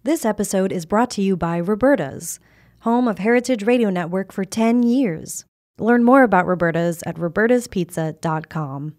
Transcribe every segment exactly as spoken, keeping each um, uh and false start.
This episode is brought to you by Roberta's, home of Heritage Radio Network for ten years. Learn more about Roberta's at robertas pizza dot com.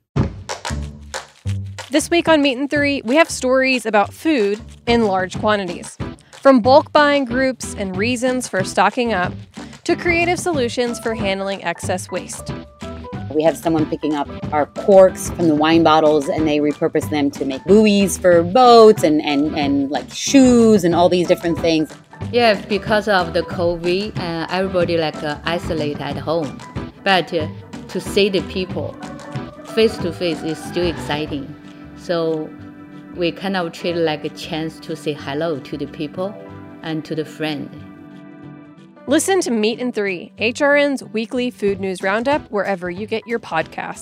This week on Meat and Three, we have stories about food in large quantities. From bulk buying groups and reasons for stocking up, to creative solutions for handling excess waste. We have someone picking up our corks from the wine bottles and they repurpose them to make buoys for boats and, and, and like shoes and all these different things. Yeah, because of the COVID, uh, everybody like uh, isolate at home. But uh, to see the people face to face is still exciting. So we kind of treat it like a chance to say hello to the people and to the friend. Listen to Meat and Three, H R N's weekly food news roundup, wherever you get your podcast.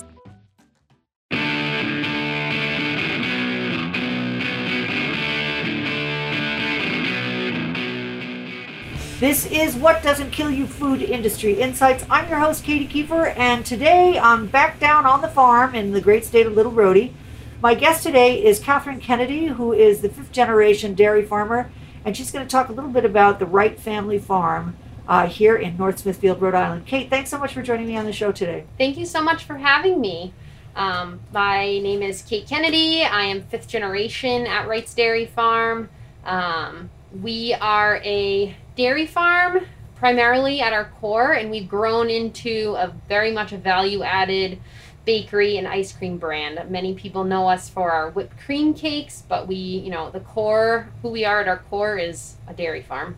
This is What Doesn't Kill You Food Industry Insights. I'm your host, Katie Kiefer, and today I'm back down on the farm in the great state of Little Rhody. My guest today is Catherine Kennedy, who is the fifth generation dairy farmer, and she's going to talk a little bit about the Wright Family Farm uh, here in North Smithfield, Rhode Island. Kate, thanks so much for joining me on the show today. Thank you so much for having me. Um, my name is Kate Kennedy. I am fifth generation at Wright's Dairy Farm. Um, we are a dairy farm primarily at our core, and we've grown into a very much a value-added bakery and ice cream brand. Many people know us for our whipped cream cakes, but we, you know, the core, who we are at our core is a dairy farm.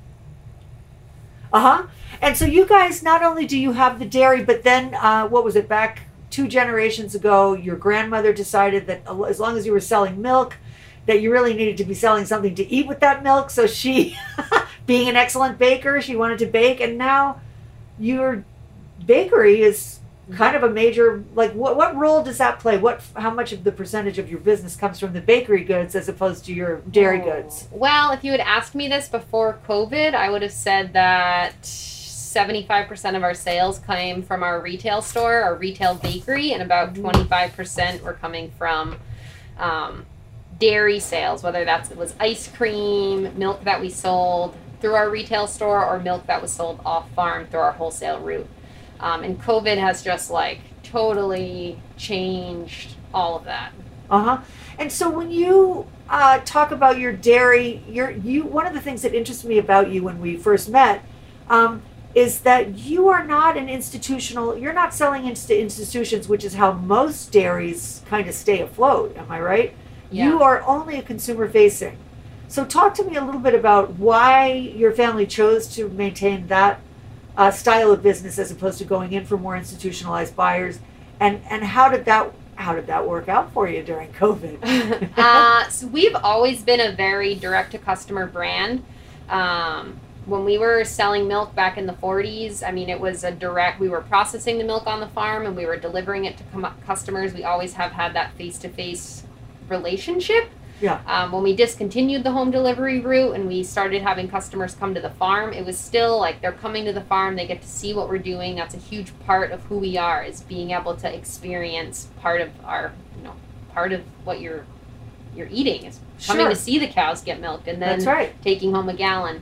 Uh-huh. And so you guys, not only do you have the dairy, but then, uh, what was it, back two generations ago, your grandmother decided that as long as you were selling milk, that you really needed to be selling something to eat with that milk. So she, being an excellent baker, she wanted to bake. And now your bakery is kind of a major, like, what what role does that play? What, how much of the percentage of your business comes from the bakery goods as opposed to your dairy Oh. goods? Well, if you had asked me this before COVID, I would have said that seventy-five percent of our sales came from our retail store, our retail bakery, and about twenty-five percent were coming from um, dairy sales, whether that's it was ice cream, milk that we sold through our retail store, or milk that was sold off farm through our wholesale route. Um, and COVID has just like totally changed all of that. Uh-huh. And so when you uh, talk about your dairy, you're, you one of the things that interests me about you when we first met um, is that you are not an institutional, you're not selling into institutions, which is how most dairies kind of stay afloat. Am I right? Yeah. You are only a consumer facing. So talk to me a little bit about why your family chose to maintain that uh, style of business as opposed to going in for more institutionalized buyers, and and how did that how did that work out for you during COVID? uh, so we've always been a very direct to customer brand. Um, when we were selling milk back in the forties, I mean, it was a direct, we were processing the milk on the farm and we were delivering it to com- customers. We always have had that face-to-face relationship. Yeah. Um, when we discontinued the home delivery route and we started having customers come to the farm, it was still like they're coming to the farm, they get to see what we're doing. That's a huge part of who we are, is being able to experience part of our, you know, part of what you're you're eating is coming Sure. to see the cows get milked and then That's right. taking home a gallon.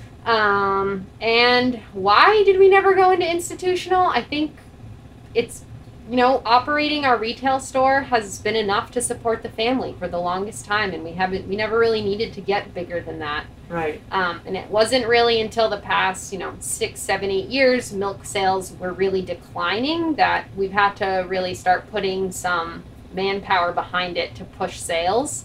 Um, and why did we never go into institutional? I think it's, you know, operating our retail store has been enough to support the family for the longest time, and we haven't, we never really needed to get bigger than that. Right. Um, and it wasn't really until the past, you know, six, seven, eight years, milk sales were really declining, that we've had to really start putting some manpower behind it to push sales.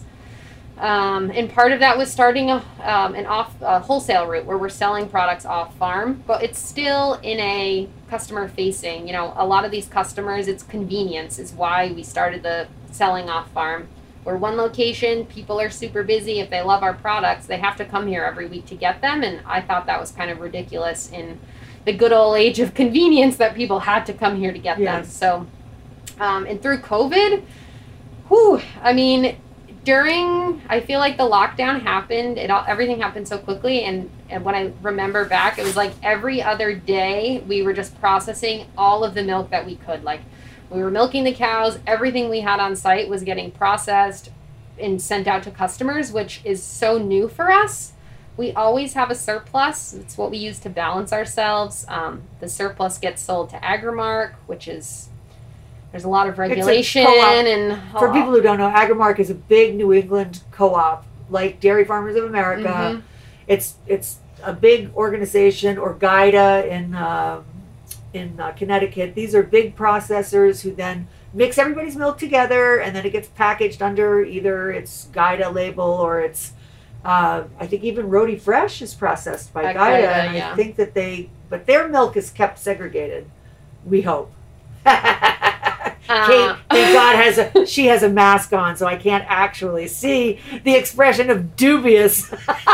Um, and part of that was starting a, um, an off uh, wholesale route where we're selling products off farm, but it's still in a customer facing, you know, a lot of these customers, it's convenience is why we started the selling off farm. We're one location, people are super busy. If they love our products, they have to come here every week to get them. And I thought that was kind of ridiculous in the good old age of convenience that people had to come here to get them. Yes. So, um, and through COVID, whew, I mean, during, I feel like the lockdown happened, it all, everything happened so quickly, and, and when I remember back, it was like every other day we were just processing all of the milk that we could. Like, we were milking the cows, everything we had on site was getting processed and sent out to customers, which is so new for us. we always have a surplus. It's what we use to balance ourselves. Um, the surplus gets sold to Agrimark, which is, there's a lot of regulation. And for people who don't know, Agrimark is a big New England co-op, like Dairy Farmers of America. Mm-hmm. It's it's a big organization, or GIDA in um, in uh, Connecticut. These are big processors who then mix everybody's milk together, and then it gets packaged under either its GIDA label or its, uh, I think even Roti Fresh is processed by, by GIDA, GIDA, and yeah. I think that they, but their milk is kept segregated, we hope. uh. Kate, thank God, has a, she has a mask on, so I can't actually see the expression of dubious.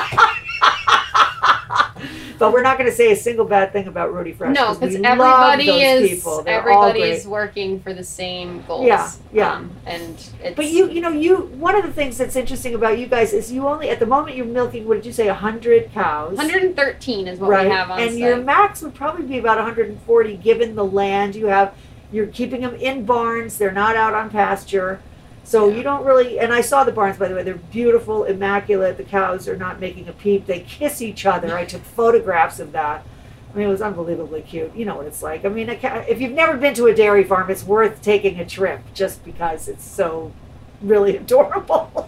But we're not going to say a single bad thing about Roti Fresh. No, because we everybody love those is people. They're everybody's working for the same goals. Yeah, yeah. Um, and it's, but you, you know, you one of the things that's interesting about you guys is you only at the moment you're milking. What did you say? A hundred cows. one hundred thirteen is what right. we have on and site. Your max would probably be about one hundred forty, given the land you have. You're keeping them in barns. They're not out on pasture. So yeah. you don't really, and I saw the barns, by the way, they're beautiful, immaculate. The cows are not making a peep. They kiss each other. I took photographs of that. I mean, it was unbelievably cute. You know what it's like. I mean, if you've never been to a dairy farm, it's worth taking a trip just because it's so really adorable.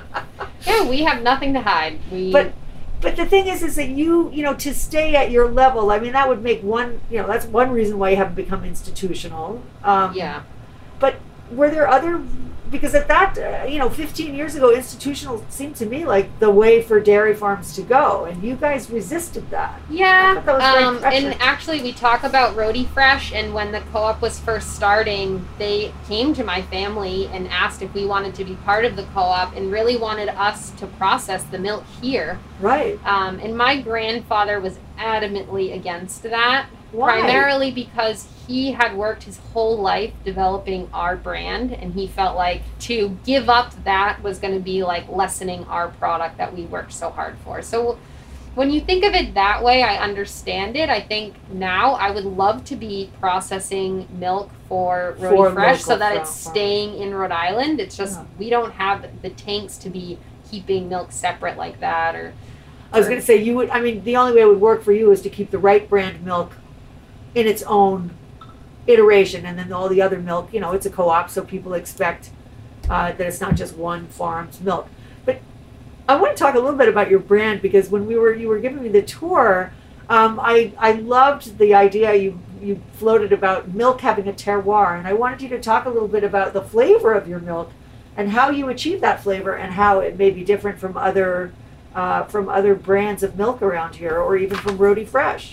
Yeah, we have nothing to hide. We But but the thing is, is that you, you know, to stay at your level, I mean, that would make one, you know, that's one reason why you haven't become institutional. Um, yeah. But were there other, because at that, uh, you know, fifteen years ago, institutional seemed to me like the way for dairy farms to go, and you guys resisted that. Yeah, that was um, and actually we talk about Roti Fresh, and when the co-op was first starting, they came to my family and asked if we wanted to be part of the co-op and really wanted us to process the milk here. Right. Um, and my grandfather was adamantly against that. Why? Primarily because he had worked his whole life developing our brand, and he felt like to give up that was going to be like lessening our product that we worked so hard for. So when you think of it that way, I understand it. I think now I would love to be processing milk for Roti Fresh so that it's staying in Rhode Island. It's just yeah. we don't have the tanks to be keeping milk separate like that. Or I was going to say, you would, I mean, the only way it would work for you is to keep the right brand milk in its own iteration, and then all the other milk, you know, it's a co-op, so people expect uh, that it's not just one farm's milk. But I want to talk a little bit about your brand, because when we were you were giving me the tour, um, I I loved the idea you you floated about milk having a terroir, and I wanted you to talk a little bit about the flavor of your milk and how you achieve that flavor, and how it may be different from other uh, from other brands of milk around here, or even from Roti Fresh.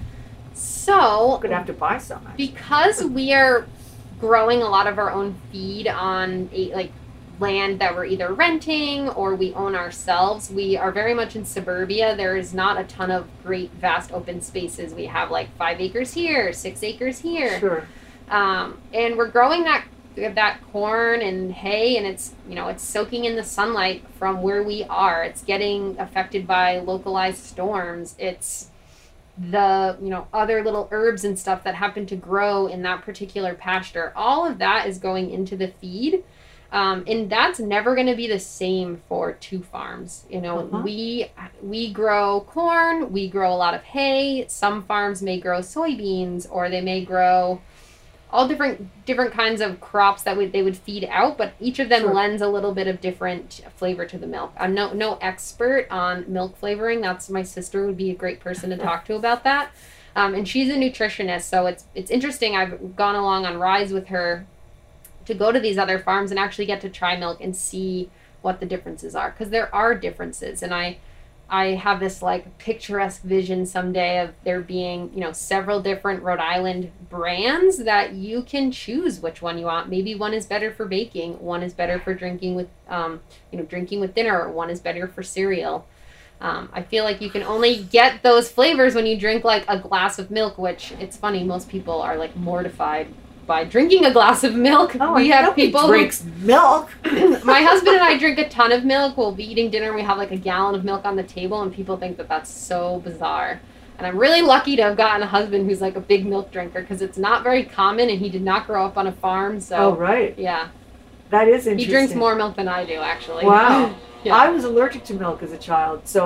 So, I'm gonna have to buy some. Actually. Because we are growing a lot of our own feed on a, like land that we're either renting or we own ourselves. We are very much in suburbia. There is not a ton of great vast open spaces. We have like five acres here, six acres here. Sure. Um, and we're growing that that corn and hay, and it's, you know, it's soaking in the sunlight from where we are. It's getting affected by localized storms. It's the, you know, other little herbs and stuff that happen to grow in that particular pasture. All of that is going into the feed. Um, and that's never going to be the same for two farms. You know, uh-huh. we we grow corn, we grow a lot of hay. Some farms may grow soybeans, or they may grow all different different kinds of crops that would they would feed out, but each of them sure. lends a little bit of different flavor to the milk. I'm no no expert on milk flavoring. That's my sister would be a great person to talk to about that. Um, and she's a nutritionist, so it's it's interesting. I've gone along on rides with her to go to these other farms and actually get to try milk and see what the differences are, because there are differences. And I I have this like picturesque vision someday of there being, you know, several different Rhode Island brands that you can choose which one you want. Maybe one is better for baking, one is better for drinking with, um, you know, drinking with dinner, or one is better for cereal. Um, I feel like you can only get those flavors when you drink like a glass of milk, which it's funny, most people are like mortified by drinking a glass of milk. Oh, we have people who drinks milk. My husband and I drink a ton of milk. We'll be eating dinner and we have like a gallon of milk on the table, and people think that that's so bizarre. And I'm really lucky to have gotten a husband who's like a big milk drinker, because it's not very common, and he did not grow up on a farm. So oh, right. Yeah. That is interesting. He drinks more milk than I do, actually. Wow. Yeah. I was allergic to milk as a child, so I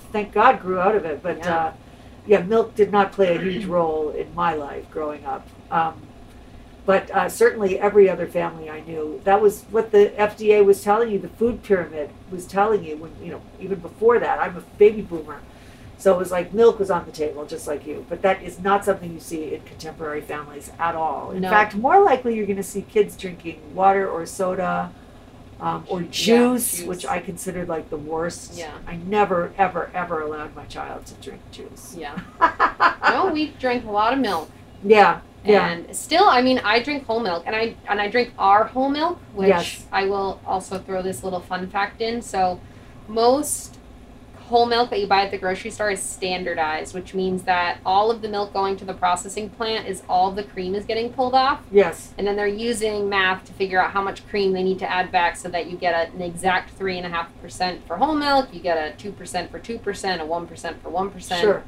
thank God, grew out of it. But Yeah. uh, yeah, milk did not play a huge role in my life growing up. Um, but uh, certainly every other family I knew, that was what the F D A was telling you. The food pyramid was telling you when, you know, even before that. I'm a baby boomer. So it was like milk was on the table, just like you. But that is not something you see in contemporary families at all. In No. fact, more likely you're going to see kids drinking water or soda um, or juice, juice. which I considered like the worst. Yeah. I never, ever, ever allowed my child to drink juice. Yeah. No, we drank a lot of milk. Yeah, yeah. And still, I mean, I drink whole milk, and I and I drink our whole milk, which Yes. I will also throw this little fun fact in. So, most whole milk that you buy at the grocery store is standardized, which means that all of the milk going to the processing plant is all the cream is getting pulled off, Yes. and then they're using math to figure out how much cream they need to add back so that you get a, an exact three and a half percent for whole milk, you get a two percent for two percent, a one percent for one percent. Sure.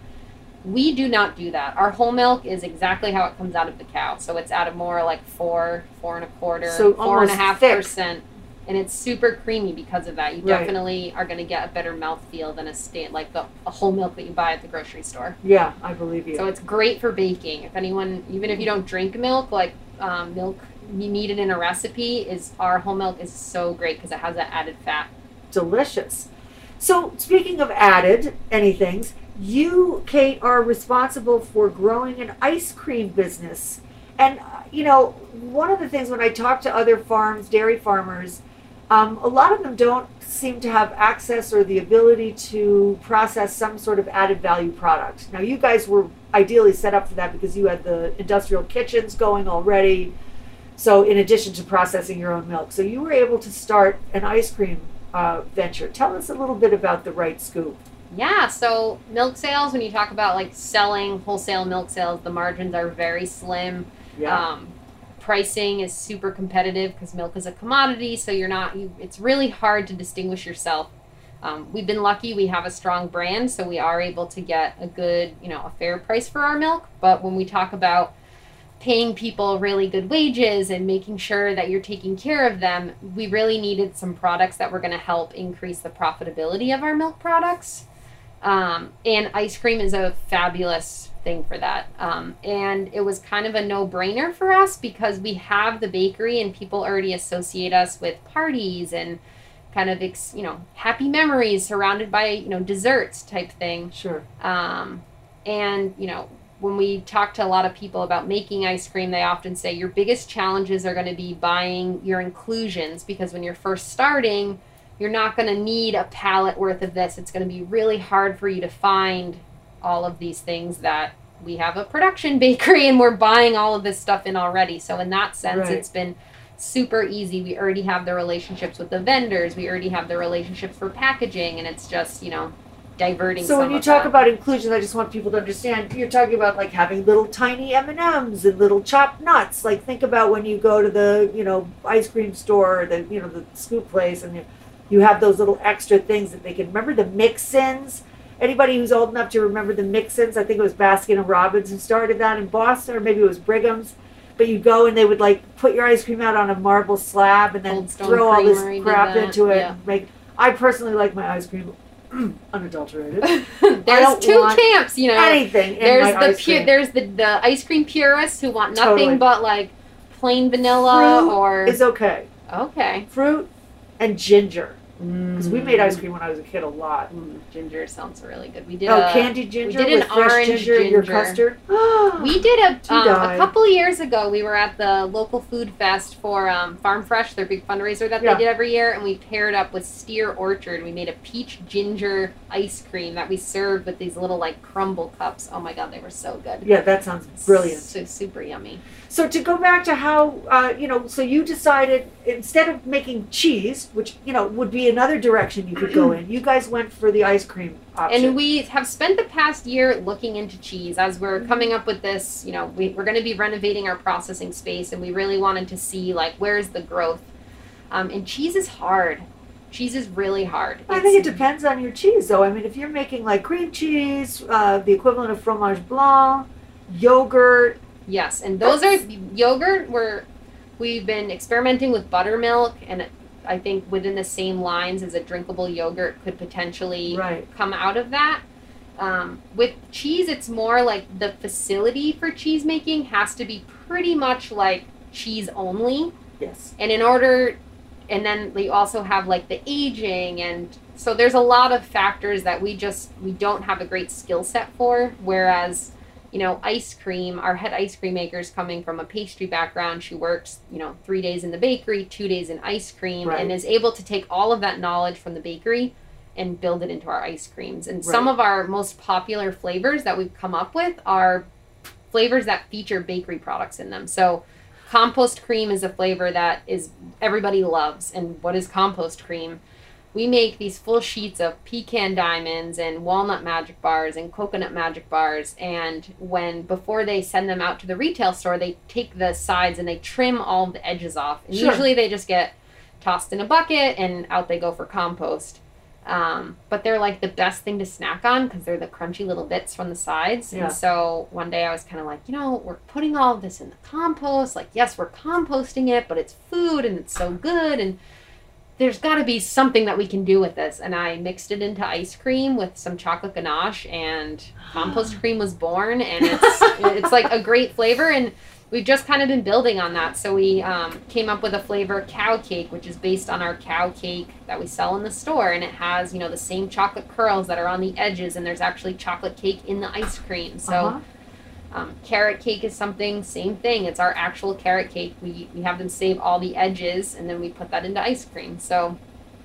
We do not do that. Our whole milk is exactly how it comes out of the cow. So it's out of more like four, four and a quarter, So four and a almost half thick. percent. And it's super creamy because of that. You Right. definitely are going to get a better mouthfeel than a sta- like the a whole milk that you buy at the grocery store. Yeah, I believe you. So it's great for baking. If anyone, even if you don't drink milk, like um, milk you need it in a recipe, is our whole milk is so great because it has that added fat. Delicious. So speaking of added anythings, you, Kate, are responsible for growing an ice cream business. And, uh, you know, one of the things when I talk to other farms, dairy farmers, um, a lot of them don't seem to have access or the ability to process some sort of added value product. Now, you guys were ideally set up for that because you had the industrial kitchens going already. So in addition to processing your own milk. So you were able to start an ice cream uh, venture. Tell us a little bit about the Right Scoop. Yeah, so milk sales, when you talk about like selling wholesale milk sales, the margins are very slim. Yeah. Um, pricing is super competitive because milk is a commodity, so you're not, you, it's really hard to distinguish yourself. Um, we've been lucky, we have a strong brand, so we are able to get a good, you know, a fair price for our milk. But when we talk about paying people really good wages and making sure that you're taking care of them, we really needed some products that were going to help increase the profitability of our milk products. Um, and ice cream is a fabulous thing for that. Um, and it was kind of a no-brainer for us because we have the bakery and people already associate us with parties and kind of, ex, you know, happy memories surrounded by, you know, desserts type thing. Sure. Um, and, you know, when we talk to a lot of people about making ice cream, they often say your biggest challenges are going to be buying your inclusions because when you're first starting, you're not going to need a pallet worth of this. It's going to be really hard for you to find all of these things that we have a production bakery and we're buying all of this stuff in already. So in that sense, Right. it's been super easy. We already have the relationships with the vendors. We already have the relationships for packaging, and it's just, you know, diverting So some when you of talk that. about inclusion, I just want people to understand, you're talking about like having little tiny M and M's and little chopped nuts. Like think about when you go to the, you know, ice cream store, or the, you know, the scoop place, and you, you have those little extra things that they can, remember the mix-ins? Anybody who's old enough to remember the mix-ins, I think it was Baskin and Robbins who started that in Boston, or maybe it was Brigham's. But you go and they would like put your ice cream out on a marble slab and then Cold Stone throw all this Creamery did crap that, into it. yeah. And make. I personally like my ice cream unadulterated. There's don't two want camps, you know. Anything in There's my the ice pu- cream. there's the, the ice cream purists who want nothing Totally. but like plain vanilla Fruit or is okay. okay. Fruit and ginger. Because we made Mm. ice cream when I was a kid a lot. Mm, ginger sounds really good. We did Oh, a, candied ginger did an with fresh orange ginger, in your ginger. custard. We did a To um, die. a couple of years ago. We were at the local food fest for um, Farm Fresh, their big fundraiser that Yeah. they did every year, and we paired up with Steer Orchard. We made a peach ginger ice cream that we served with these little like crumble cups. Oh my god, they were so good. Yeah, that sounds brilliant. So super yummy. So to go back to how, uh, you know, so you decided instead of making cheese, which, you know, would be another direction you could go in, you guys went for the ice cream option. And we have spent the past year looking into cheese as we're coming up with this, you know, we, we're going to be renovating our processing space and we really wanted to see like where's the growth. Um, and cheese is hard. Cheese is really hard. I think it It's- depends on your cheese, though. I mean, if you're making like cream cheese, uh, the equivalent of fromage blanc, yogurt. Yes, and those are yogurt. We're we've been experimenting with buttermilk, and I think within the same lines as a drinkable yogurt could potentially Right. come out of that. Um, with cheese, it's more like the facility for cheese making has to be pretty much like cheese only. Yes. And in order, and then they also have like the aging, and so there's a lot of factors that we just, we don't have a great skill set for. Whereas, you know, ice cream, our head ice cream maker is coming from a pastry background. She works, you know, three days in the bakery, two days in ice cream, Right. and is able to take all of that knowledge from the bakery and build it into our ice creams. And some Right. of our most popular flavors that we've come up with are flavors that feature bakery products in them. So compost cream is a flavor that is everybody loves. And what is compost cream? We make these full sheets of pecan diamonds and walnut magic bars and coconut magic bars. And when, before they send them out to the retail store, they take the sides and they trim all the edges off. And Sure. usually they just get tossed in a bucket and out they go for compost. Um, but they're like the best thing to snack on because they're the crunchy little bits from the sides. Yeah. And so one day I was kind of like, you know, we're putting all of this in the compost. Like, yes, we're composting it, but it's food and it's so good. And there's got to be something that we can do with this. And I mixed it into ice cream with some chocolate ganache, and compost cream was born. And it's it's like a great flavor. And we've just kind of been building on that. So we um, came up with a flavor, cow cake, which is based on our cow cake that we sell in the store. And it has, you know, the same chocolate curls that are on the edges. And there's actually chocolate cake in the ice cream. So Uh-huh. um, carrot cake is something, same thing. It's our actual carrot cake. We, we have them save all the edges, and then we put that into ice cream. So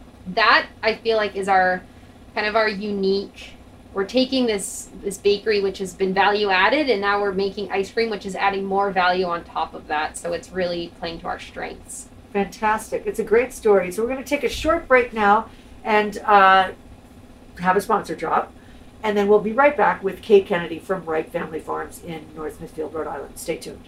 that, I feel like, is our kind of our unique. We're taking this this bakery, which has been value added, and now we're making ice cream, which is adding more value on top of that. So it's really playing to our strengths. Fantastic. It's a great story. So we're going to take a short break now and uh, have a sponsor drop. And then we'll be right back with Kate Kennedy from Wright Family Farms in North Smithfield, Rhode Island. Stay tuned.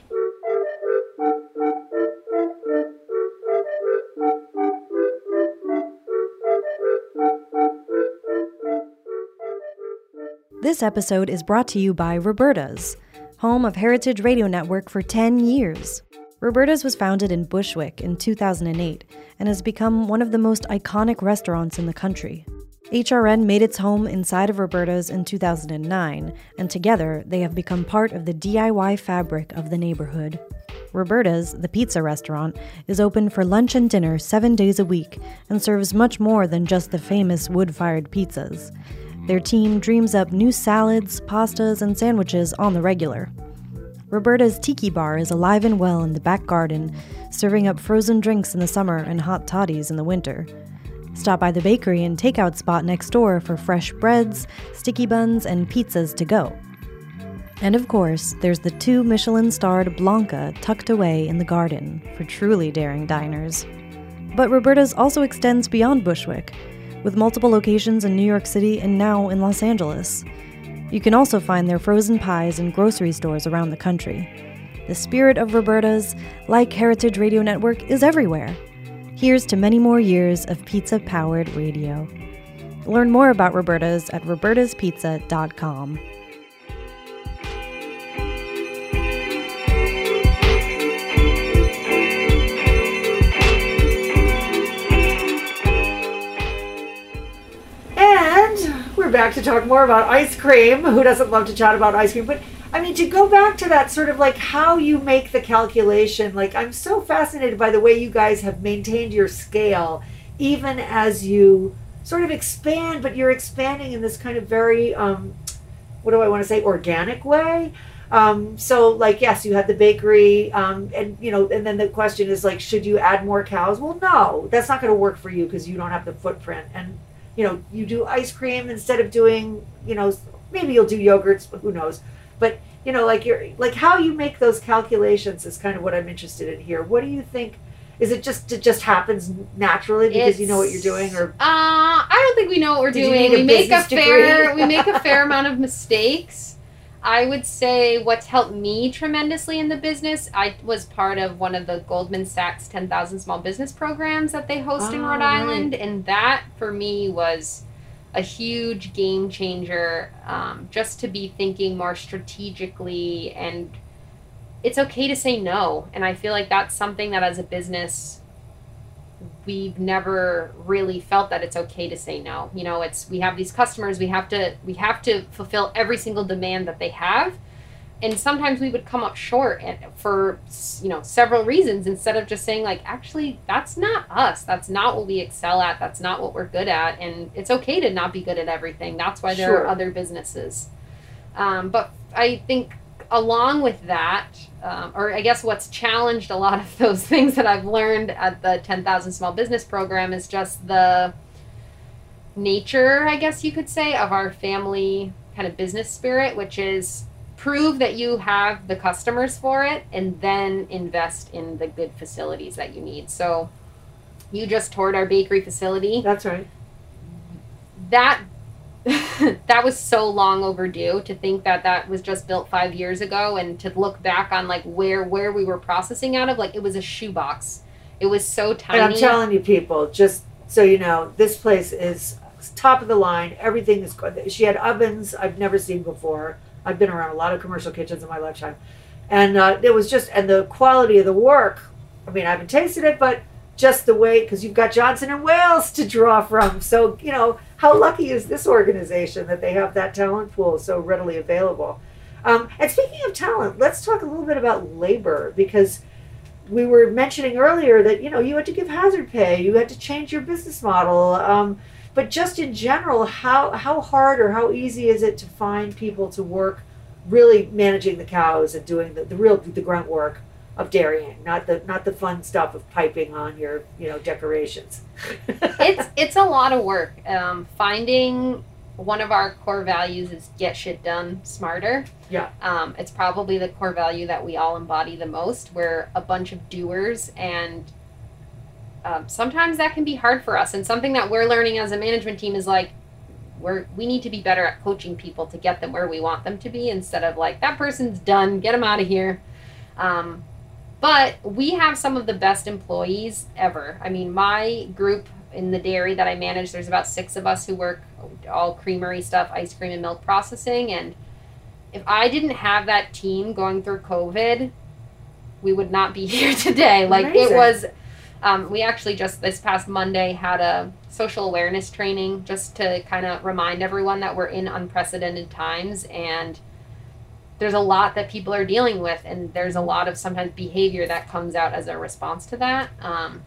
This episode is brought to you by Roberta's, home of Heritage Radio Network for ten years. Roberta's was founded in Bushwick in two thousand eight and has become one of the most iconic restaurants in the country. H R N made its home inside of Roberta's in two thousand nine, and together they have become part of the D I Y fabric of the neighborhood. Roberta's, the pizza restaurant, is open for lunch and dinner seven days a week and serves much more than just the famous wood-fired pizzas. Their team dreams up new salads, pastas, and sandwiches on the regular. Roberta's Tiki Bar is alive and well in the back garden, serving up frozen drinks in the summer and hot toddies in the winter. Stop by the bakery and takeout spot next door for fresh breads, sticky buns, and pizzas to go. And of course, there's the two Michelin-starred Blanca tucked away in the garden for truly daring diners. But Roberta's also extends beyond Bushwick, with multiple locations in New York City and now in Los Angeles. You can also find their frozen pies in grocery stores around the country. The spirit of Roberta's, like Heritage Radio Network, is everywhere. Here's to many more years of pizza-powered radio. Learn more about Roberta's at robertas pizza dot com. And we're back to talk more about ice cream. Who doesn't love to chat about ice cream? But I mean, to go back to that sort of like how you make the calculation, like I'm so fascinated by the way you guys have maintained your scale, even as you sort of expand, but you're expanding in this kind of very, um, what do I want to say, organic way. Um, so like, yes, you had the bakery, um, and you know, and then the question is like, should you add more cows? Well, no, that's not going to work for you because you don't have the footprint. And you know, you do ice cream instead of doing, you know, maybe you'll do yogurts, but who knows? But you know, like you're like how you make those calculations is kind of what I'm interested in here. What do you think? Is it just it just happens naturally because It's, you know what you're doing, or uh, I don't think we know what we're Did you doing. need a We make a business fair degree? we make a fair amount of mistakes. I would say what's helped me tremendously in the business, I was part of one of the Goldman Sachs ten thousand Small Business programs that they host in Oh, Rhode right. Island, and that for me was a huge game changer, um, just to be thinking more strategically, and it's okay to say no. And I feel like that's something that as a business we've never really felt that it's okay to say no. You know, it's we have these customers, we have to we have to fulfill every single demand that they have. And sometimes we would come up short for, you know, several reasons, instead of just saying, like, actually, that's not us. That's not what we excel at. That's not what we're good at. And it's okay to not be good at everything. That's why there Sure. are other businesses. Um, but I think along with that, um, or I guess what's challenged a lot of those things that I've learned at the ten thousand Small Business Program is just the nature, I guess you could say, of our family kind of business spirit, which is prove that you have the customers for it and then invest in the good facilities that you need. So you just toured our bakery facility. That's right. That that was so long overdue. To think that that was just built five years ago, and to look back on like where where we were processing out of, like it was a shoebox. It was so tiny. And I'm telling you, people, just so you know, this place is top of the line. Everything is. She had ovens I've never seen before. I've been around a lot of commercial kitchens in my lifetime. And uh, it was just, and the quality of the work, I mean, I haven't tasted it, but just the way, because you've got Johnson and Wales to draw from. So, you know, how lucky is this organization that they have that talent pool so readily available? Um, and speaking of talent, let's talk a little bit about labor, because we were mentioning earlier that, you know, you had to give hazard pay, you had to change your business model. Um, But just in general, how how hard or how easy is it to find people to work really managing the cows and doing the, the real the grunt work of dairying, not the not the fun stuff of piping on your, you know, decorations? it's it's a lot of work. Um, finding one of our core values is get shit done smarter. Yeah. Um, it's probably the core value that we all embody the most. We're a bunch of doers, and Um, sometimes that can be hard for us, and something that we're learning as a management team is like we're we need to be better at coaching people to get them where we want them to be, instead of like, that person's done, get them out of here. Um, but we have some of the best employees ever. I mean, my group in the dairy that I manage, there's about six of us who work all creamery stuff, ice cream and milk processing, and if I didn't have that team going through COVID, we would not be here today. Like Amazing. It was Um, we actually just this past Monday had a social awareness training just to kind of remind everyone that we're in unprecedented times, and there's a lot that people are dealing with, and there's a lot of sometimes behavior that comes out as a response to that. Um,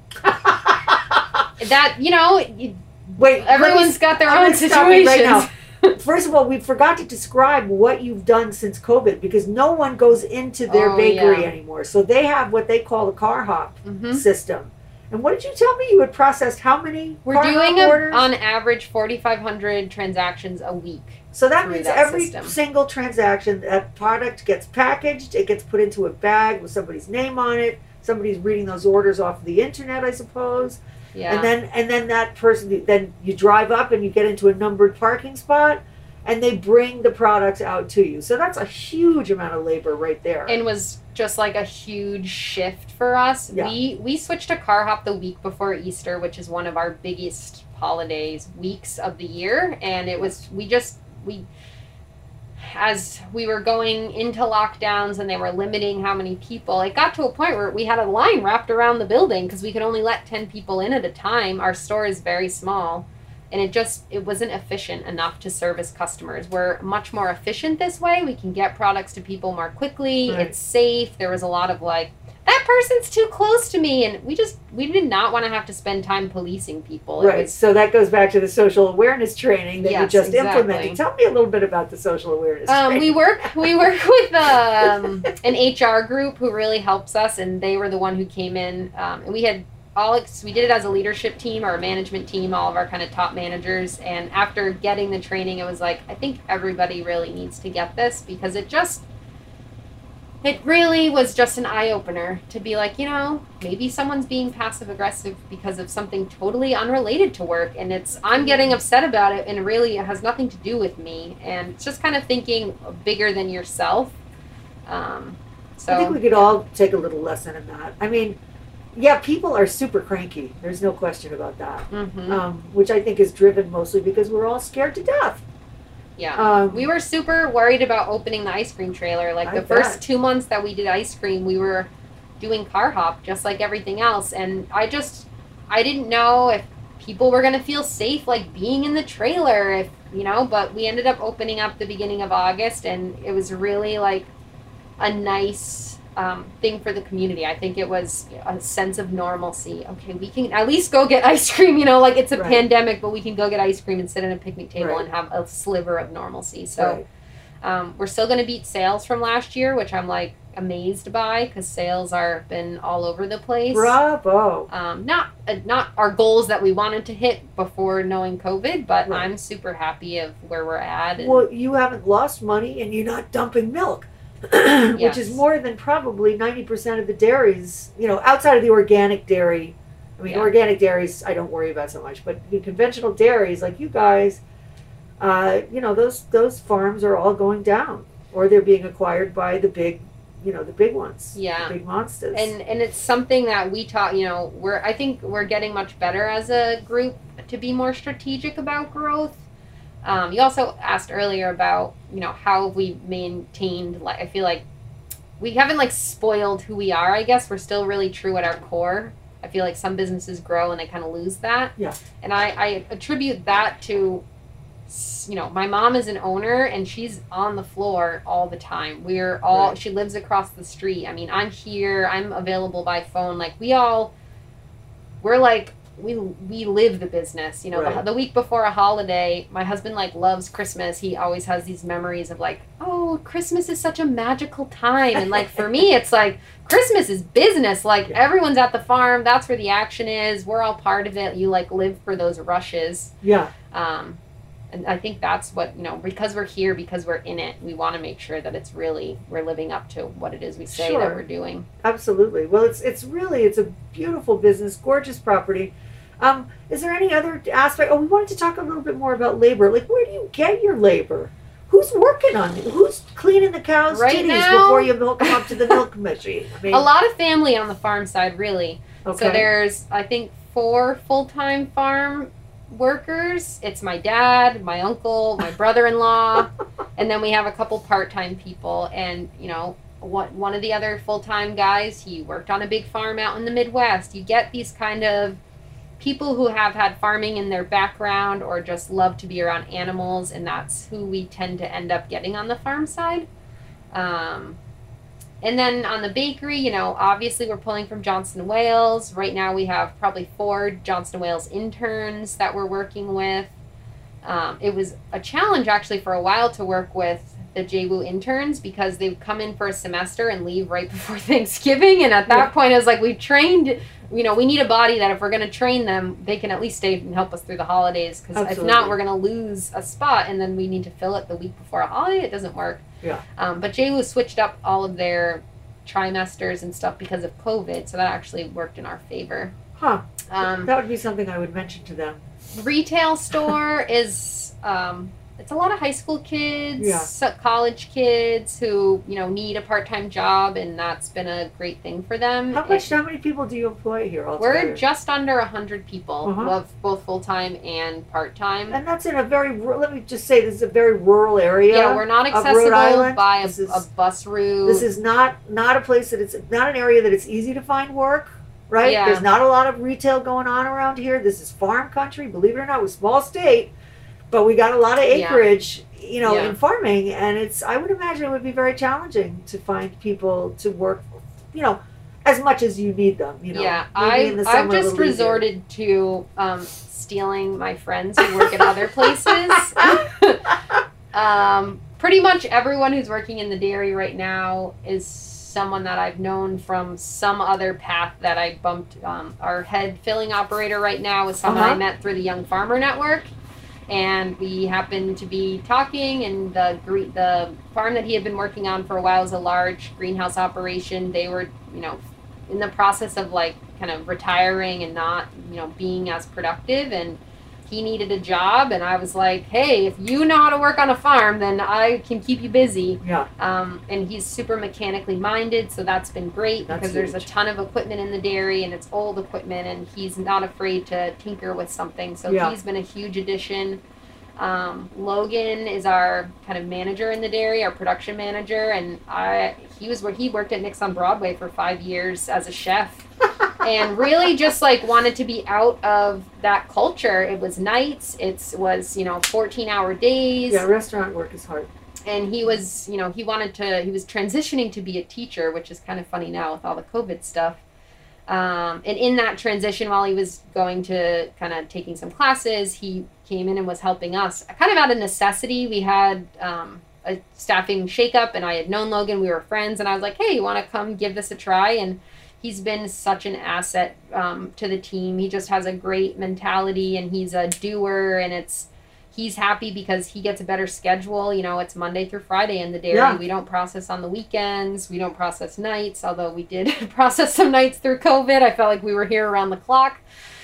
that, you know, you, Wait, everyone's me, got their I'm own gonna stop you situations. right now. First of all, we forgot to describe what you've done since COVID, because no one goes into their Oh, bakery yeah. anymore. So they have what they call the car hop Mhm. system. And what did you tell me? You had processed how many We're car doing hop a, orders? on average forty-five hundred transactions a week. So that through means that every system. single transaction, that product gets packaged, it gets put into a bag with somebody's name on it. Somebody's reading those orders off of the internet, I suppose. Yeah. And then and then that person, then you drive up and you get into a numbered parking spot, and they bring the products out to you. So that's a huge amount of labor right there. And was just like a huge shift for us. Yeah. We we switched to car hop the week before Easter, which is one of our biggest holidays weeks of the year, and it was we just we as we were going into lockdowns and they were limiting how many people, it got to a point where we had a line wrapped around the building because we could only let ten people in at a time. Our store is very small, and it just it wasn't efficient enough to service customers. We're much more efficient this way. We can get products to people more quickly. Right. It's safe. There was a lot of like, that person's too close to me, and we just we did not want to have to spend time policing people. It right. was- So that goes back to the social awareness training that you Yes, just exactly. implemented. Tell me a little bit about the social awareness Um, training. we work we work with um, an H R group who really helps us, and they were the one who came in, um, and we had all ex- we did it as a leadership team or a management team, all of our kind of top managers. And after getting the training, it was like, I think everybody really needs to get this, because it just it really was just an eye-opener to be like, you know, maybe someone's being passive-aggressive because of something totally unrelated to work, and it's I'm getting upset about it, and really it has nothing to do with me. And it's just kind of thinking bigger than yourself. Um, so I think we could all take a little lesson in that. I mean, yeah, people are super cranky. There's no question about that. Mhm. Um, which I think is driven mostly because we're all scared to death. Yeah. Um, We were super worried about opening the ice cream trailer. Like I the first bet. two months that we did ice cream, we were doing car hop just like everything else. And I just, I didn't know if people were going to feel safe, like, being in the trailer, if, you know, but we ended up opening up the beginning of August, and it was really, like, a nice um, thing for the community. I think it was a sense of normalcy. Okay, we can at least go get ice cream, you know, like, it's a Right. pandemic, but we can go get ice cream and sit at a picnic table Right. and have a sliver of normalcy. So Right. um, we're still going to beat sales from last year, which I'm, like, amazed by, because sales are been all over the place. Bravo. Um, not uh, not our goals that we wanted to hit before knowing COVID, but Right. I'm super happy of where we're at. And Well, you haven't lost money and you're not dumping milk, which Yes. is more than probably ninety percent of the dairies, you know, outside of the organic dairy. I mean, Yeah. organic dairies I don't worry about so much, but the conventional dairies like you guys, uh, you know, those those farms are all going down, or they're being acquired by the big, you know, the big ones, Yeah. the big monsters. and and it's something that we taught. You know, we're I think we're getting much better as a group to be more strategic about growth. Um, you also asked earlier about, you know, how have we maintained. Like, I feel like we haven't, like, spoiled who we are. I guess we're still really true at our core. I feel like some businesses grow and they kind of lose that. Yeah. And I, I attribute that to, you know, my mom is an owner and she's on the floor all the time. We're all, Right. she lives across the street. I mean, I'm here, I'm available by phone. Like, we all, we're like, we we live the business. You know, Right. the, the week before a holiday, my husband, like, loves Christmas. He always has these memories of, like, oh, Christmas is such a magical time. And, like, for me, it's like, Christmas is business. Like, Yeah. everyone's at the farm. That's where the action is. We're all part of it. You, like, live for those rushes. yeah. Um, and I think that's what, you know, because we're here, because we're in it, we want to make sure that it's really, we're living up to what it is we say Sure. that we're doing. Absolutely. Well, it's it's really it's a beautiful business, gorgeous property. Um, is there any other aspect? Oh, we wanted to talk a little bit more about labor. Like, where do you get your labor? Who's working on it? Who's cleaning the cows' Right titties now- before you milk them up to the milk machine? I mean, A lot of family on the farm side, really. okay. So there's, I think, four full-time farm workers. It's my dad, my uncle, my brother-in-law, and then we have a couple part-time people. And, you know, what one of the other full-time guys, he worked on a big farm out in the Midwest. You get these kind of people who have had farming in their background or just love to be around animals, and that's who we tend to end up getting on the farm side. Um, and then on the bakery, you know, obviously we're pulling from Johnson Wales. Right now we have probably four Johnson Wales interns that we're working with. Um, it was a challenge actually for a while to work with the J W O interns because they would come in for a semester and leave right before Thanksgiving. And at that Yeah. point I was like, we've trained, you know, we need a body that if we're going to train them, they can at least stay and help us through the holidays. Because if Absolutely. not, we're going to lose a spot and then we need to fill it the week before a holiday. It doesn't work. Yeah. Um, but J W O switched up all of their trimesters and stuff because of COVID. So that actually worked in our favor. Huh. Um, That would be something I would mention to them. retail store is um, it's a lot of high school kids, Yeah. so- college kids who, you know, need a part-time job, and that's been a great thing for them. How much? And How many people do you employ here altogether? we're just under a hundred people, Uh-huh. of both full-time and part-time. and that's in a very. ru- Let me just say, this is a very rural area. Yeah, we're not of Rhode accessible Island. by a, This is- a bus route. This is not not a place that it's not an area that it's easy to find work, right? Yeah. There's not a lot of retail going on around here. This is farm country, believe it or not. We're a small state, but we got a lot of Yeah. acreage, you know, Yeah. in farming, and it's I would imagine it would be very challenging to find people to work, you know, as much as you need them. You know, yeah, maybe in I've, the summer I've a just little easier. resorted to um, stealing my friends who work at other places. um, pretty much everyone who's working in the dairy right now is someone that I've known from some other path that I bumped. Um, our head filling operator right now is someone Uh-huh. I met through the Young Farmer Network. And we happened to be talking, and the gre- the farm that he had been working on for a while was a large greenhouse operation. They were, you know, in the process of like kind of retiring and not, you know, being as productive, and he needed a job, and I was like, hey, if you know how to work on a farm, then I can keep you busy. Yeah, Um, and he's super mechanically minded, so that's been great That's because there's a huge. ton of equipment in the dairy, and it's old equipment, and he's not afraid to tinker with something. So Yeah. he's been a huge addition. Um, Logan is our kind of manager in the dairy, our production manager, and I he was where he worked at Nick's on Broadway for five years as a chef. and really just like wanted to be out of that culture. It was nights. It was, you know, fourteen hour days. Yeah, restaurant work is hard. And he was, you know, he wanted to, he was transitioning to be a teacher, which is kind of funny now with all the COVID stuff. Um, and in that transition, while he was going to kind of taking some classes, he came in and was helping us kind of out of necessity. We had um, a staffing shakeup, and I had known Logan. We were friends, and I was like, hey, you want to come give this a try? And he's been such an asset um, to the team. He just has a great mentality, and he's a doer, and it's, he's happy because he gets a better schedule. You know, it's Monday through Friday in the dairy. Yeah. We don't process on the weekends. We don't process nights, although we did process some nights through COVID. I felt like we were here around the clock.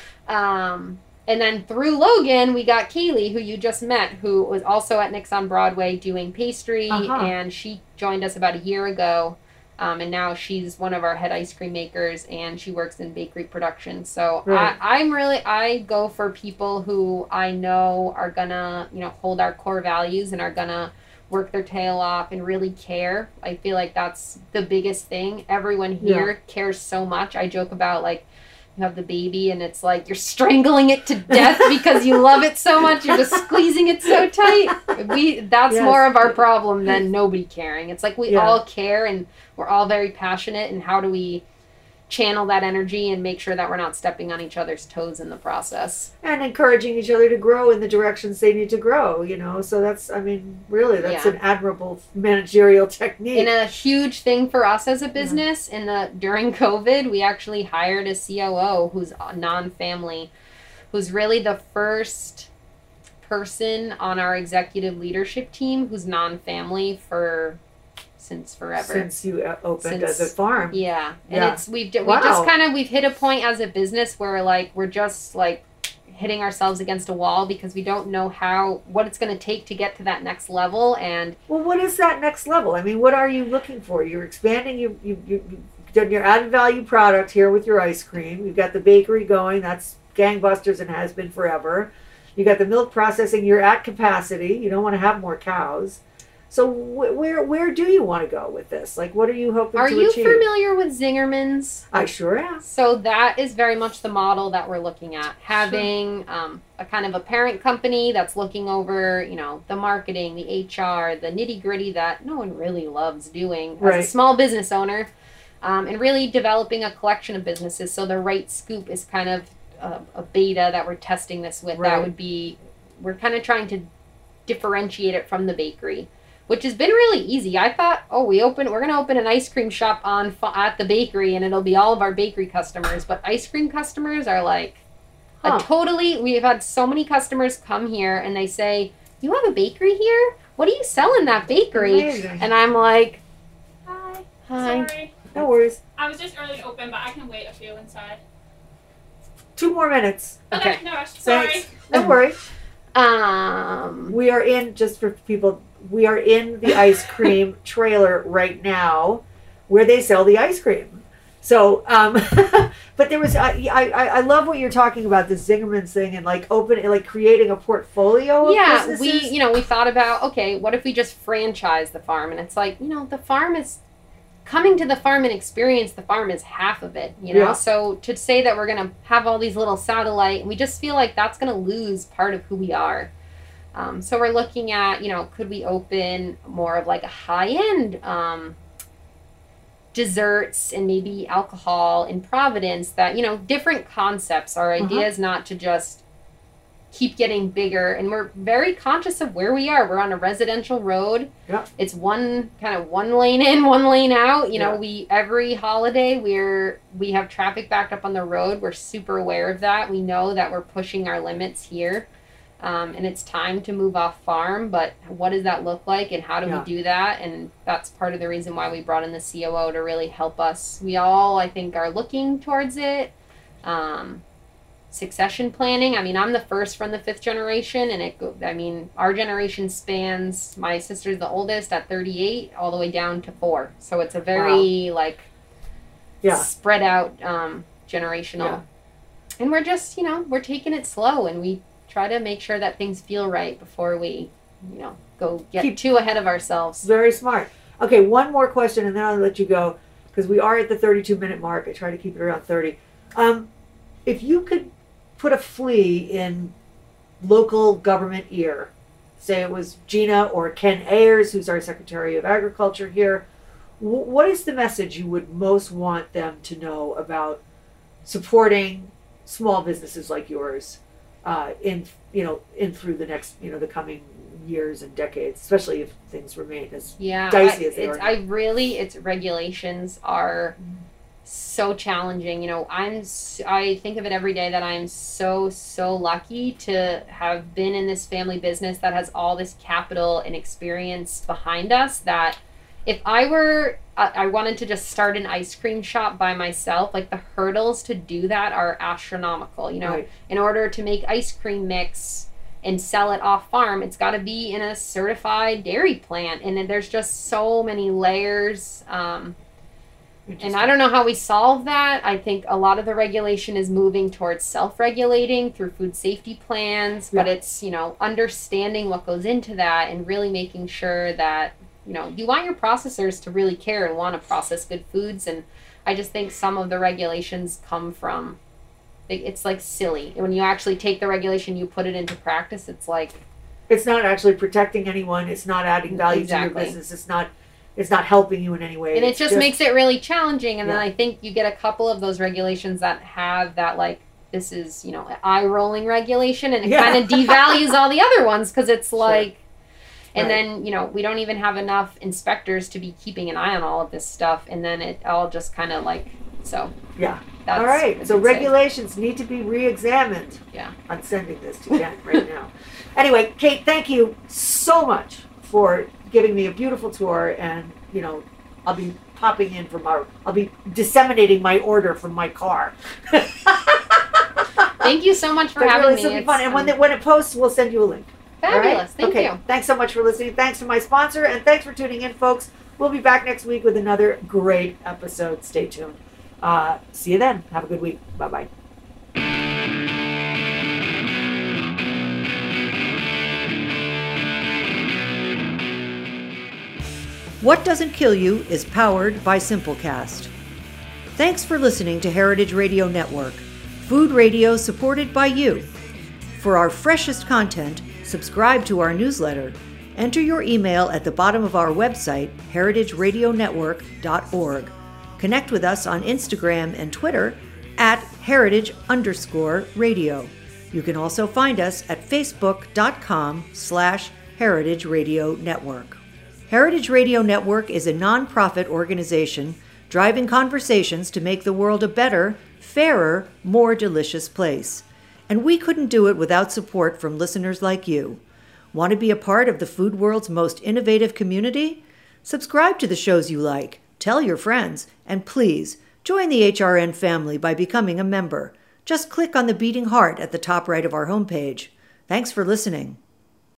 Um, and then through Logan, we got Kaylee, who you just met, who was also at Nick's on Broadway doing pastry. Uh-huh. And she joined us about a year ago. Um, and now she's one of our head ice cream makers, and she works in bakery production. So Right. I, I'm really, I go for people who I know are gonna, you know, hold our core values and are gonna work their tail off and really care. I feel like that's the biggest thing. Everyone here cares so much. I joke about, like, you have the baby and it's like you're strangling it to death because you love it so much. You're just squeezing it so tight. We that's Yes. more of our problem than nobody caring. It's like we Yeah. all care and we're all very passionate, and how do we channel that energy and make sure that we're not stepping on each other's toes in the process. And encouraging each other to grow in the directions they need to grow, you know. So that's, I mean, really, that's Yeah. an admirable managerial technique. And a huge thing for us as a business, in the during COVID, we actually hired a C O O who's non-family, who's really the first person on our executive leadership team who's non-family for since forever. Since you uh, opened Since- as a farm. Yeah, and Yeah. it's we've d- we Wow. just kind of we've hit a point as a business where like we're just like hitting ourselves against a wall because we don't know how what it's going to take to get to that next level. And Well, what is that next level? I mean, what are you looking for? You're expanding. You you you you've done your added value product here with your ice cream. You've got the bakery going. That's gangbusters and has been forever. You got the milk processing. You're at capacity. You don't want to have more cows. So wh- where where do you want to go with this? Like, what are you hoping are to you achieve? familiar with Zingerman's? I sure am. So that is very much the model that we're looking at. Having um, a kind of a parent company that's looking over, you know, the marketing, the H R, the nitty gritty that no one really loves doing as Right. a small business owner, um, and really developing a collection of businesses. So the Right Scoop is kind of a, a beta that we're testing this with. Right. That would be, we're kind of trying to differentiate it from the bakery, which has been really easy. I thought, oh, we open, we're gonna open an ice cream shop on at the bakery, and it'll be all of our bakery customers. But ice cream customers are like, Huh. a totally. We've had so many customers come here, and they say, "You have a bakery here? What do you sell in that bakery?" Amazing. And I'm like, Hi. "Hi." Sorry. No worries. I was just early to open, but I can wait a few inside. Two more minutes. Okay. No rush. Sorry. Thanks. Don't worry. Um. We are in, just for people, we are in the ice cream trailer right now where they sell the ice cream. So, um, but there was, I, I, I love what you're talking about, this Zingerman's thing, and like open, like creating a portfolio of Yeah, we businesses. you know we thought about, okay, what if we just franchise the farm? And it's like, you know, the farm is coming to the farm and experience the farm is half of it, you know. Yeah. So to say that we're gonna have all these little satellite, we just feel like that's gonna lose part of who we are. Um, so we're looking at, you know, could we open more of like a high end um, desserts and maybe alcohol in Providence, that, you know, different concepts. Our Uh-huh. idea is not to just keep getting bigger, and we're very conscious of where we are. We're on a residential road. Yeah. It's one kind of one lane in, one lane out. You know, Yeah. we every holiday we're we have traffic backed up on the road. We're super aware of that. We know that we're pushing our limits here. Um, and it's time to move off farm, but what does that look like, and how do Yeah. we do that? And that's part of the reason why we brought in the C O O to really help us. We all, I think, are looking towards it. Um, succession planning. I mean, I'm the first from the fifth generation, and it. Go, I mean, our generation spans. My sister's the oldest at thirty-eight, all the way down to four. So it's a very like Yeah. spread out um, generational. Yeah. And we're just, you know, we're taking it slow, and we try to make sure that things feel right before we, you know, go get Keep- too ahead of ourselves. Very smart. Okay, one more question and then I'll let you go, because we are at the thirty-two minute mark. I try to keep it around thirty. Um, if you could put a flea in local government ear, say it was Gina or Ken Ayers, who's our Secretary of Agriculture here, w- what is the message you would most want them to know about supporting small businesses like yours uh, in, you know, in through the next, you know, the coming years and decades, especially if things remain as yeah, dicey I, as they it's, are. I really, its regulations are so challenging. You know, I'm, s- I think of it every day that I'm so, so lucky to have been in this family business that has all this capital and experience behind us, that if I were, I I wanted to just start an ice cream shop by myself, like the hurdles to do that are astronomical. You know, Right. in order to make ice cream mix and sell it off farm, it's got to be in a certified dairy plant. And then there's just so many layers. Um, and I don't know how we solve that. I think a lot of the regulation is moving towards self-regulating through food safety plans, but Yeah. it's, you know, understanding what goes into that and really making sure that, you know, you want your processors to really care and want to process good foods. And I just think some of the regulations come from, it- it's like silly. When you actually take the regulation, you put it into practice, it's like, It's not actually protecting anyone. It's not adding value Exactly. to your business. It's not. It's not helping you in any way. and it It's just, makes it really challenging. And then Yeah. I think you get a couple of those regulations that have that, like, this is, you know, an eye-rolling regulation, and it Yeah. kind of devalues all the other ones because it's like, and Right. then, you know, we don't even have enough inspectors to be keeping an eye on all of this stuff, and then it all just kind of like, so Yeah. that's All right. what So I'd say. regulations need to be re-examined. Yeah. I'm sending this to Jen right now. Anyway, Kate, thank you so much for giving me a beautiful tour, and you know, I'll be popping in from our. I'll be disseminating my order from my car. Thank you so much for But having really, me. this will be It's, fun. And when um, it, when it posts, we'll send you a link. All right? fabulous. Thank okay. you. Thanks so much for listening. Thanks to my sponsor, and thanks for tuning in, folks. We'll be back next week with another great episode. Stay tuned. Uh, see you then. Have a good week. Bye bye. What Doesn't Kill You is powered by Simplecast. Thanks for listening to Heritage Radio Network, food radio supported by you. For our freshest content, subscribe to our newsletter. Enter your email at the bottom of our website, heritage radio network dot org. Connect with us on Instagram and Twitter at heritage underscore radio. You can also find us at facebook.com slash heritage radio network. Heritage Radio Network is a nonprofit organization driving conversations to make the world a better, fairer, more delicious place. And we couldn't do it without support from listeners like you. Want to be a part of the food world's most innovative community? Subscribe to the shows you like, tell your friends, and please join the H R N family by becoming a member. Just click on the beating heart at the top right of our homepage. Thanks for listening.